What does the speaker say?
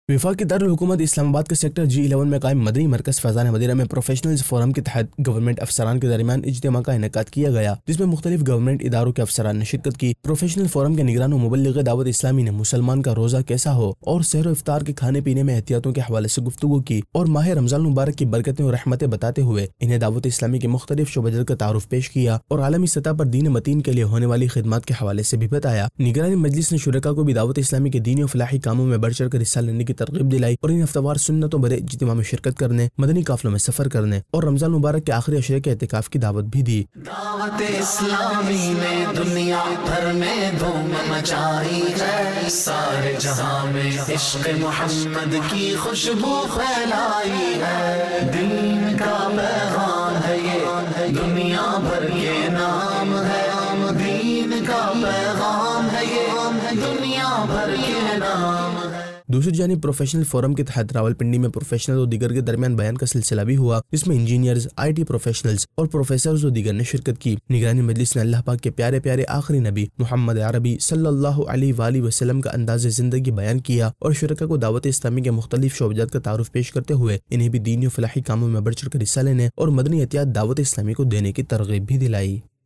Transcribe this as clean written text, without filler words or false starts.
वफाकी दारुल हुकूमत इस्लामाबाद के सेक्टर G11 में कायम मदनी मरकज़ फैज़ान मदीना में प्रोफेशनल्स फोरम के तहत गवर्नमेंट अफसरान के दरमियान इज्तिमा का इनेकाद किया गया, जिसमें मुख्तलिफ गवर्नमेंट इदारों के अफसरान ने शिरकत की। प्रोफेशनल फोरम के निगरान व मुबल्लिग दावत इस्लामी ने मुसलमान का रोज़ा कैसा हो और सहर इफ्तार के खाने पीने में एहतियातों के हवाले से गुफ्तगू की और माह रमज़ान मुबारक की बरकतें और रहमतें बताते हुए इन्हें दावत इस्लामी के मुख्तलिफ शोबजत का तारुफ पेश किया और आलमी सतह पर दीन मतीन के लिए होने वाली खिदमत के हवाले से भी बताया। निगरानी मजलिस ने शुरका को भी दावत इस्लामी के दीनी और फलाही कामों में बढ़ चढ़ कर हिस्सा लेने की तरगीब दिलाई और इन हफ्तावार सुन्नतों भरे इज्तिमा में शिरकत करने, मदनी काफिलों में सफर करने और रमजान मुबारक के आखिरी अशरे के एहतिकाफ की दावत भी दी। दावत इस्लामी ने दुनिया भर में धूम मचाई है, सारे जहां में इश्क मोहम्मद की खुशबू फैलाई है। दीन का पैगाम है ये, दुनिया भर के नाम है। दीन का पैगाम है ये, दुनिया भर के नाम है। दूसरी जानिब प्रोफेशनल फोरम के तहत रावलपिंडी में प्रोफेशनल और दीगर के दरमियान बयान का सिलसिला भी हुआ, जिसमें इंजीनियर्स, IT प्रोफेशनल्स और प्रोफेसर्स और दीगर ने शिरकत की। निगरानी मजलिस ने अल्लाह पाक के प्यारे प्यारे आखिरी नबी मोहम्मद अरबी सल्लल्लाहु अलैहि वसल्लम का अंदाज़े ज़िंदगी बयान किया और शुरका को दावत इस्लामी के मुख्तलिफ शोबजात का तारुफ पेश करते हुए इन्हें भी दीनी और फलाही कामों में बढ़ चढ़ कर हिस्सा लेने और मदनी एहतियात दावत इस्लामी को देने की तरगीब भी दिलाई।